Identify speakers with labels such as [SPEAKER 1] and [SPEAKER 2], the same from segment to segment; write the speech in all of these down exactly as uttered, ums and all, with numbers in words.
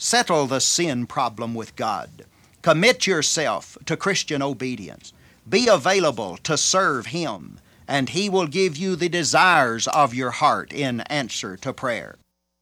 [SPEAKER 1] Settle the sin problem with God. Commit yourself to Christian obedience. Be available to serve Him, and He will give you the desires of your heart in answer to prayer.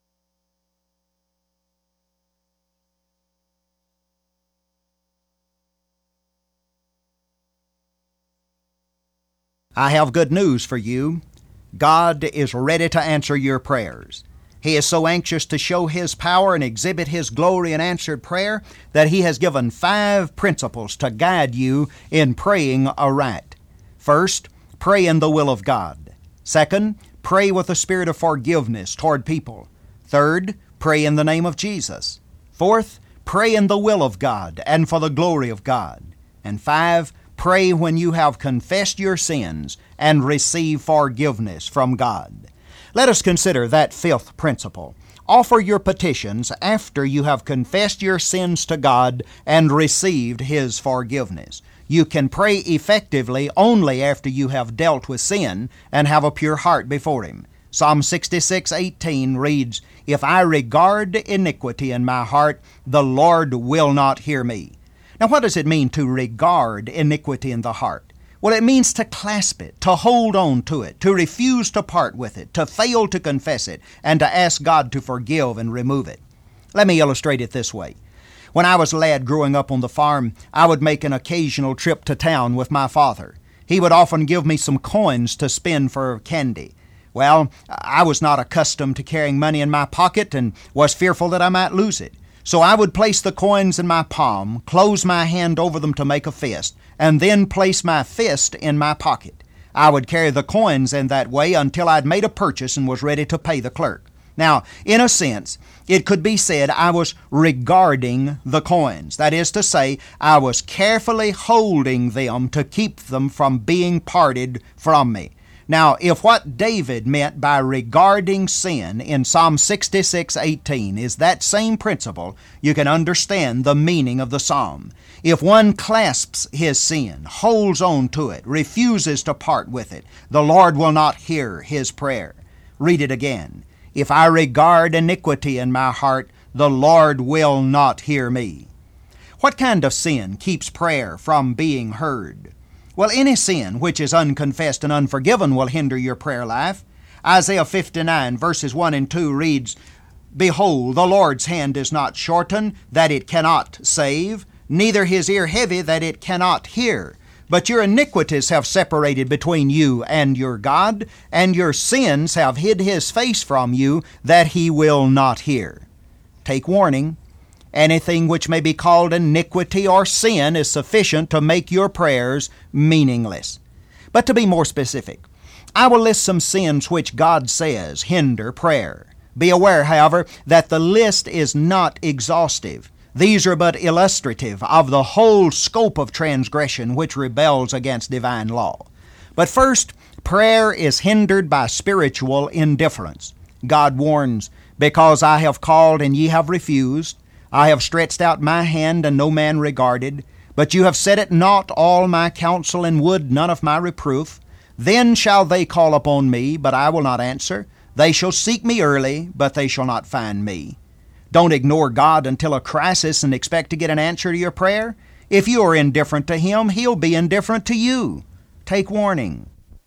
[SPEAKER 1] I have good news for you. God is ready to answer your prayers. He is so anxious to show His power and exhibit His glory in answered prayer that He has given five principles to guide you in praying aright. First, pray in the will of God. Second, pray with a spirit of forgiveness toward people. Third, pray in the name of Jesus. Fourth, pray in the will of God and for the glory of God. And five, pray when you have confessed your sins and receive forgiveness from God. Let us consider that fifth principle. Offer your petitions after you have confessed your sins to God and received His forgiveness. You can pray effectively only after you have dealt with sin and have a pure heart before Him. Psalm sixty-six eighteen reads, "If I regard iniquity in my heart, the Lord will not hear me." Now, what does it mean to regard iniquity in the heart? Well, it means to clasp it, to hold on to it, to refuse to part with it, to fail to confess it, and to ask God to forgive and remove it. Let me illustrate it this way. When I was a lad growing up on the farm, I would make an occasional trip to town with my father. He would often give me some coins to spend for candy. Well, I was not accustomed to carrying money in my pocket and was fearful that I might lose it. So I would place the coins in my palm, close my hand over them to make a fist, and then place my fist in my pocket. I would carry the coins in that way until I'd made a purchase and was ready to pay the clerk. Now, in a sense, it could be said I was regarding the coins. That is to say, I was carefully holding them to keep them from being parted from me. Now, if what David meant by regarding sin in Psalm sixty-six eighteen is that same principle, you can understand the meaning of the psalm. If one clasps his sin, holds on to it, refuses to part with it, the Lord will not hear his prayer. Read it again. If I regard iniquity in my heart, the Lord will not hear me. What kind of sin keeps prayer from being heard? Well, any sin which is unconfessed and unforgiven will hinder your prayer life. Isaiah fifty-nine verses one and two reads, "Behold, the Lord's hand is not shortened, that it cannot save, neither His ear heavy, that it cannot hear. But your iniquities have separated between you and your God, and your sins have hid His face from you, that He will not hear." Take warning. Anything which may be called iniquity or sin is sufficient to make your prayers meaningless. But to be more specific, I will list some sins which God says hinder prayer. Be aware, however, that the list is not exhaustive. These are but illustrative of the whole scope of transgression which rebels against divine law. But first, prayer is hindered by spiritual indifference. God warns, "Because I have called and ye have refused, I have stretched out my hand, and no man regarded. But you have set at naught all my counsel, and would none of my reproof. Then shall they call upon me, but I will not answer. They shall seek me early, but they shall not find me." Don't ignore God until a crisis and expect to get an answer to your prayer. If you are indifferent to Him, He'll be indifferent to you. Take warning.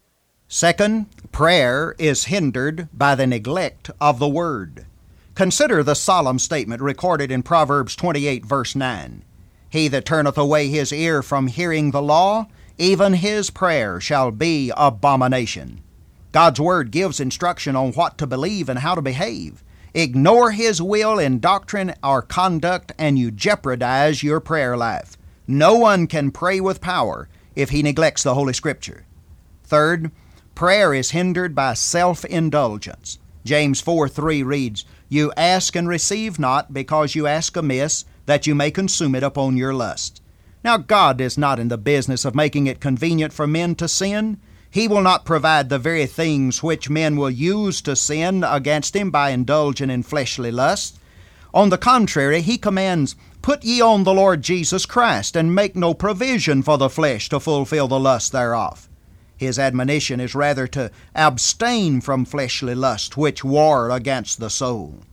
[SPEAKER 1] Second, prayer is hindered by the neglect of the Word. Consider the solemn statement recorded in Proverbs twenty-eight, verse nine. "He that turneth away his ear from hearing the law, even his prayer shall be abomination." God's Word gives instruction on what to believe and how to behave. Ignore His will in doctrine or conduct, and you jeopardize your prayer life. No one can pray with power if he neglects the Holy Scripture. Third, prayer is hindered by self-indulgence. James four three reads, "You ask and receive not, because you ask amiss, that you may consume it upon your lust." Now, God is not in the business of making it convenient for men to sin. He will not provide the very things which men will use to sin against Him by indulging in fleshly lust. On the contrary, He commands, "Put ye on the Lord Jesus Christ, and make no provision for the flesh to fulfill the lust thereof." His admonition is rather to abstain from fleshly lust, which war against the soul.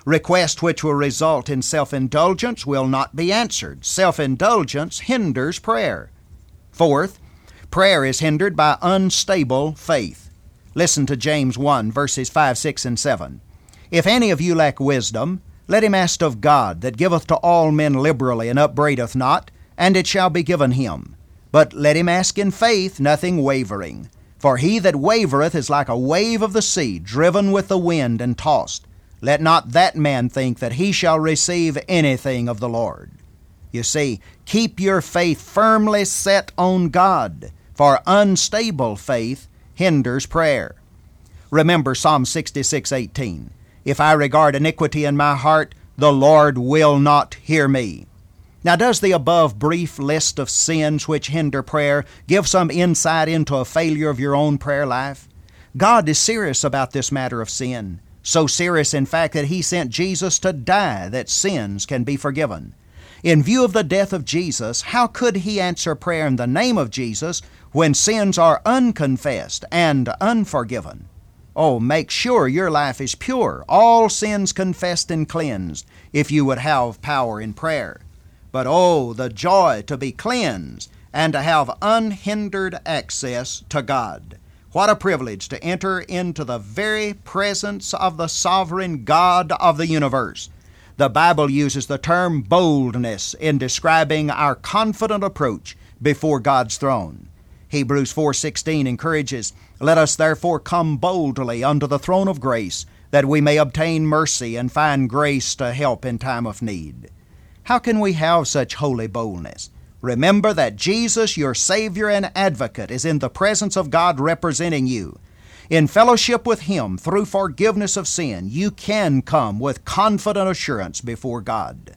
[SPEAKER 1] Requests which will result in self-indulgence will not be answered. Self-indulgence hinders prayer. Fourth, prayer is hindered by unstable faith. Listen to James one, verses five, six, and seven. If any of you lack wisdom, let him ask of God, that giveth to all men liberally, and upbraideth not, and it shall be given him. But let him ask in faith, nothing wavering. For he that wavereth is like a wave of the sea, driven with the wind and tossed. Let not that man think that he shall receive anything of the Lord. You see, keep your faith firmly set on God, for unstable faith hinders prayer. Remember Psalm sixty-six, eighteen. If I regard iniquity in my heart, the Lord will not hear me. Now, does the above brief list of sins which hinder prayer give some insight into a failure of your own prayer life? God is serious about this matter of sin. So serious, in fact, that He sent Jesus to die that sins can be forgiven. In view of the death of Jesus, how could He answer prayer in the name of Jesus when sins are unconfessed and unforgiven? Oh, make sure your life is pure, all sins confessed and cleansed, if you would have power in prayer. But oh, the joy to be cleansed and to have unhindered access to God. What a privilege to enter into the very presence of the sovereign God of the universe. The Bible uses the term boldness in describing our confident approach before God's throne. Hebrews four sixteen encourages, "Let us therefore come boldly unto the throne of grace, that we may obtain mercy and find grace to help in time of need." How can we have such holy boldness? Remember that Jesus, your Savior and Advocate, is in the presence of God representing you. In fellowship with Him, through forgiveness of sin, you can come with confident assurance before God.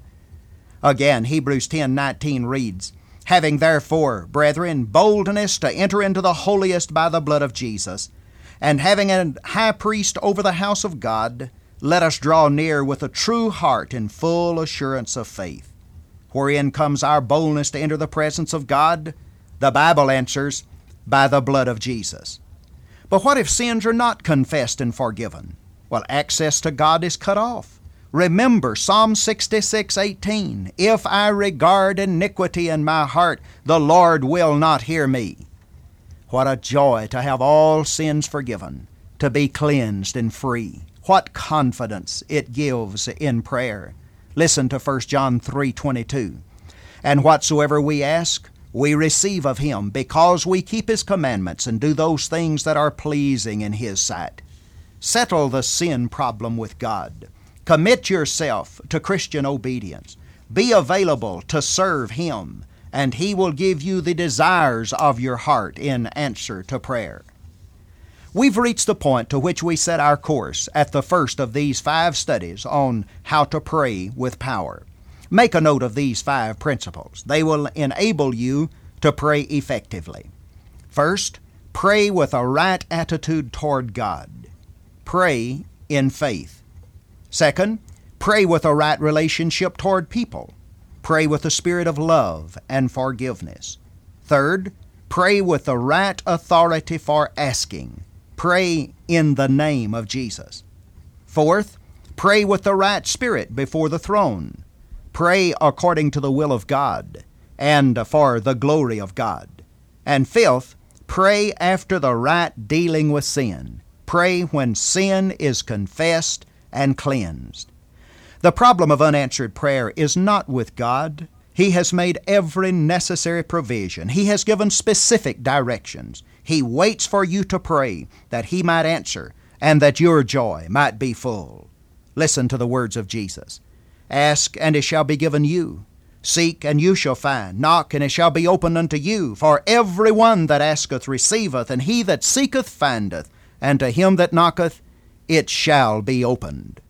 [SPEAKER 1] Again, Hebrews ten nineteen reads, "Having therefore, brethren, boldness to enter into the holiest by the blood of Jesus, and having a high priest over the house of God, let us draw near with a true heart in full assurance of faith." Wherein comes our boldness to enter the presence of God? The Bible answers, by the blood of Jesus. But what if sins are not confessed and forgiven? Well, access to God is cut off. Remember Psalm sixty-six eighteen, "If I regard iniquity in my heart, the Lord will not hear me." What a joy to have all sins forgiven, to be cleansed and free. What confidence it gives in prayer. Listen to First John three twenty-two. "And whatsoever we ask, we receive of Him, because we keep His commandments and do those things that are pleasing in His sight." Settle the sin problem with God. Commit yourself to Christian obedience. Be available to serve Him, and He will give you the desires of your heart in answer to prayer. We've reached the point to which we set our course at the first of these five studies on how to pray with power. Make a note of these five principles. They will enable you to pray effectively. First, pray with a right attitude toward God. Pray in faith. Second, pray with a right relationship toward people. Pray with a spirit of love and forgiveness. Third, pray with the right authority for asking. Pray in the name of Jesus. Fourth, pray with the right spirit before the throne. Pray according to the will of God and for the glory of God. And fifth, pray after the right dealing with sin. Pray when sin is confessed and cleansed. The problem of unanswered prayer is not with God. He has made every necessary provision. He has given specific directions. He waits for you to pray that He might answer and that your joy might be full. Listen to the words of Jesus. "Ask, and it shall be given you. Seek, and you shall find. Knock, and it shall be opened unto you. For every one that asketh receiveth, and he that seeketh findeth, and to him that knocketh it shall be opened."